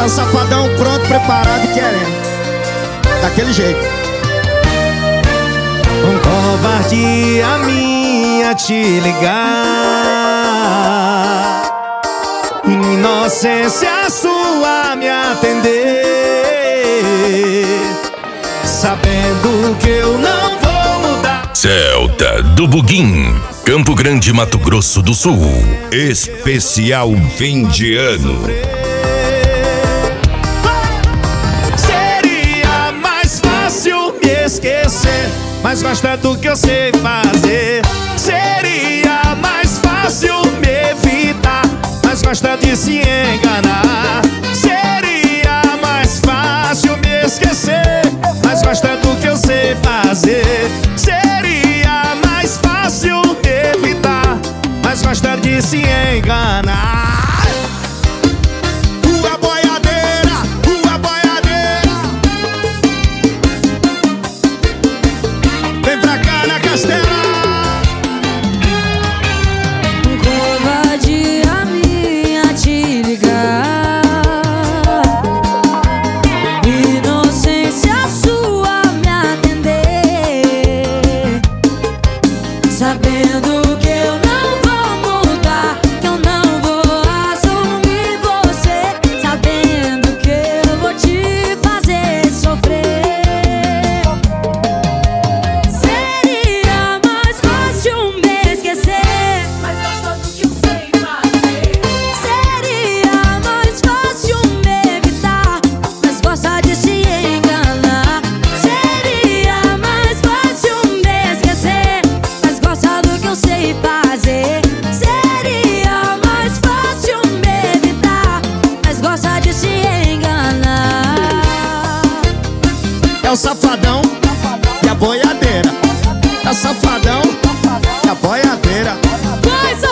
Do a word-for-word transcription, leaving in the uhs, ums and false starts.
o safadão pronto, preparado e querendo. Daquele jeito. Com covardia minha te ligar, inocência sua me atender, sabendo que eu não vou mudar. Celta do Buguim, Campo Grande, Mato Grosso do Sul. Especial fim de ano. Seria mais fácil me esquecer, mas gosta do que eu sei fazer. Seria mais fácil me evitar, mas gosta de se enganar. Seria mais fácil me esquecer, mas gosta do que eu sei fazer. Seria mais fácil me evitar, mas gosta de se enganar. Rua Boiadeira, Rua Boiadeira. Vem pra cá na Castela. Covardia minha te ligar, inocência sua me atender, sabendo que eu não vou mudar, que eu não vou assumir você, sabendo que eu vou te fazer sofrer. Seria mais fácil me esquecer, mas gosta do que eu sei fazer. Seria mais fácil me evitar, mas gosta de se enganar. Seria mais fácil me esquecer, mas gosta do que eu sei fazer. Seria mais fácil me evitar, mas gosta de se enganar. É o safadão e a boiadeira. É o safadão e a boiadeira. Pois